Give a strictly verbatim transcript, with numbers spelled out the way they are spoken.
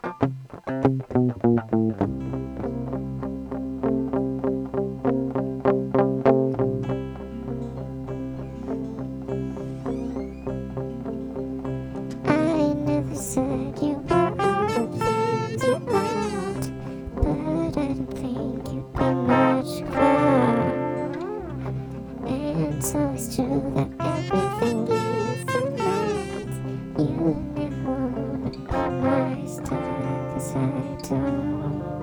I never said you were all the things you want, but I didn't think you'd be much fun. And so it's true that everything is tonight. You never wanted all my stuff, 'cause I don't.